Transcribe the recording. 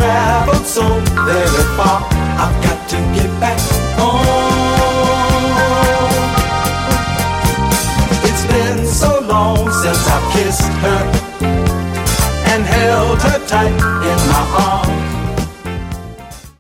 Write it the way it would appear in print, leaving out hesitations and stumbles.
traveled so very far. I've got to get back home. It's been so long since I've kissed her and held her tight in my arms.